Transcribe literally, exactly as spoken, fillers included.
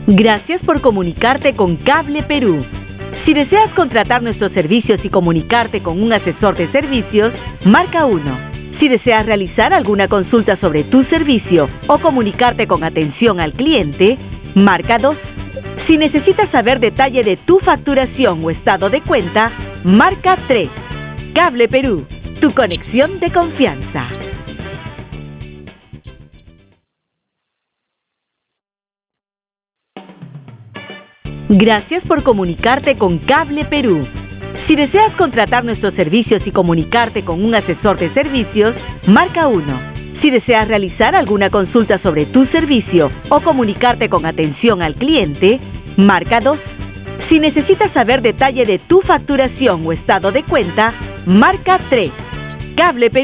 Gracias por comunicarte con Cable Perú. Si deseas contratar nuestros servicios y comunicarte con un asesor de servicios, marca uno. Si deseas realizar alguna consulta sobre tu servicio o comunicarte con atención al cliente, marca dos. Si necesitas saber detalle de tu facturación o estado de cuenta, marca tres. Cable Perú, tu conexión de confianza. Gracias por comunicarte con Cable Perú. Si deseas contratar nuestros servicios y comunicarte con un asesor de servicios, marca uno. Si deseas realizar alguna consulta sobre tu servicio o comunicarte con atención al cliente, marca dos. Si necesitas saber detalle de tu facturación o estado de cuenta, marca tres. Cable Perú.